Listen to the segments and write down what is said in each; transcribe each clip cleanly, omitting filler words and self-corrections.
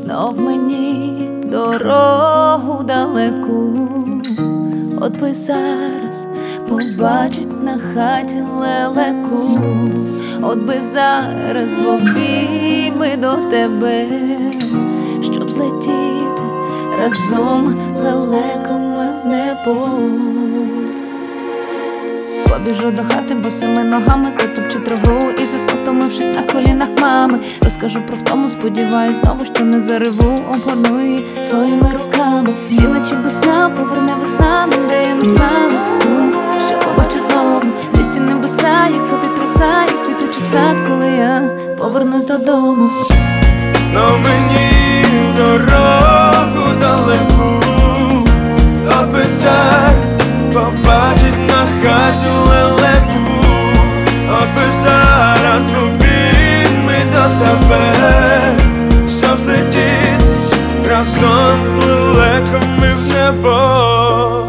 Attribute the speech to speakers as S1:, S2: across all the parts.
S1: Знов мені дорогу далеку, от би зараз побачить на хаті лелеку, от би зараз в обійми до тебе, щоб злетіти разом лелеками в небо. Побіжу до хати босими ногами, затопчу траву і засну, втомившись на колінах мами. Розкажу про втому, сподіваюсь знову, що не зареву, обгорну її своїми руками. Всі ночі без сна поверне весна, там де я не знала. Думка, що побачу знову чисті небеса, як сходить роса, як квітучий сад, коли я повернусь додому.
S2: Знов мені дорогу далеку, аби зараз побачить на хаті лелеку, аби зараз в обійми до тебе, щоб злетіти разом лелеками в небо.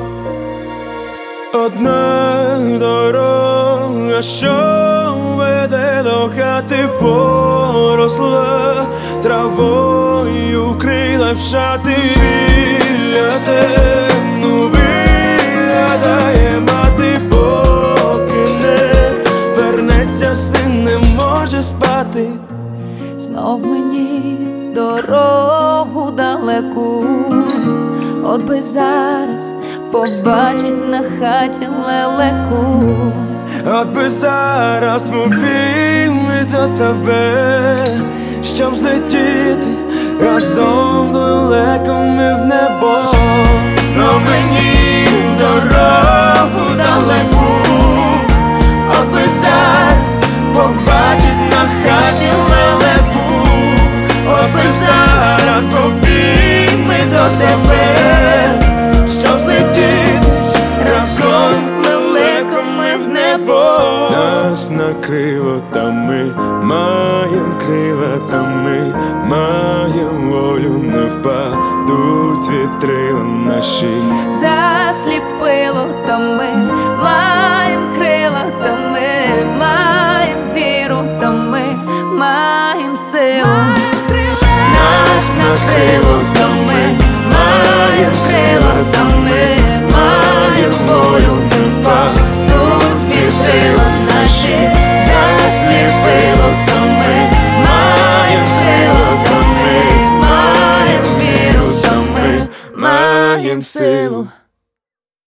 S2: Одна дорога, що веде до хати, поросла травою, вкрила в шати біля темну виглядає мати, поки не вернеться, син не може спати.
S1: Знов мені дорогу далеку, от би зараз побачить на хаті лелеку,
S2: от би зараз в обійми до тебе, щоб злетіти разом лелеками в небо. Знов мені дорогу далеку, от би зараз побачить на хаті лелеку, от би зараз в обійми до тебе, щоб злетіти разом лелеками в небо. Нас накрило, та ми маєм крила, та ми маєм волю, не впадуть вітрила наші.
S1: Засліпило, та ми маєм крила, та ми маєм віру, та ми маєм силу. Нас накрило, та ми маєм крила, та ми маєм волю, не впадуть вітрила наші. Засліпило, та ми маєм крила, та ми маєм віру, та ми маєм силу.